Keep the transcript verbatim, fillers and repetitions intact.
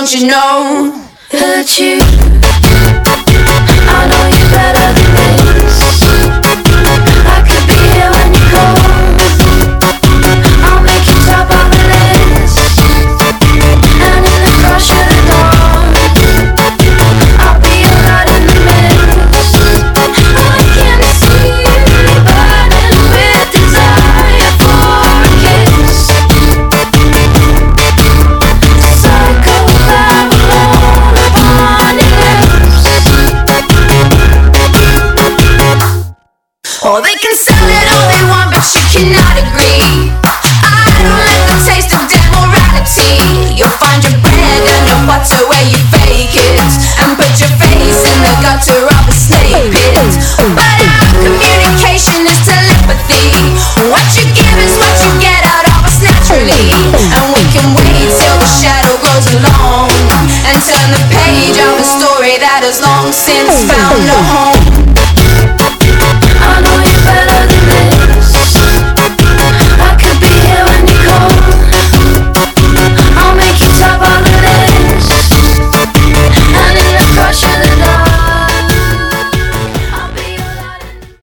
don't you know that you, I know you better than this. I could be here when you call. I'll make you top of the list. And in the crush of the dawn, I'll be a light in the mist. I can see you burning with desire for a kiss. Psychopath all upon your lips. Oh, they can sell it all they want, but you cannot agree. I don't like the taste of demorality. You'll find your bread and your butter where you